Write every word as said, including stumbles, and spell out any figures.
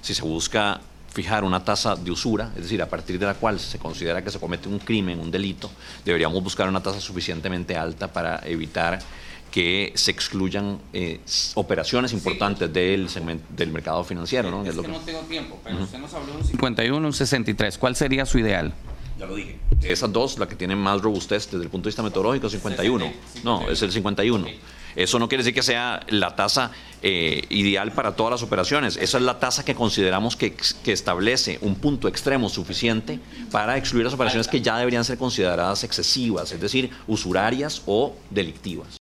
si se busca fijar una tasa de usura, es decir, a partir de la cual se considera que se comete un crimen, un delito, deberíamos buscar una tasa suficientemente alta para evitar que se excluyan eh, operaciones importantes sí. del, segmento, del mercado financiero. ¿no? Es, es que, lo que no tengo tiempo, pero uh-huh. usted nos habló de un cincuenta y uno, un sesenta y tres. ¿Cuál sería su ideal? Ya lo dije. Esas dos, la que tienen más robustez desde el punto de vista metodológico, cincuenta y uno. No, es el cincuenta y uno. Okay. Eso no quiere decir que sea la tasa eh, ideal para todas las operaciones. Esa es la tasa que consideramos que, que establece un punto extremo suficiente para excluir las operaciones que ya deberían ser consideradas excesivas, es decir, usurarias o delictivas.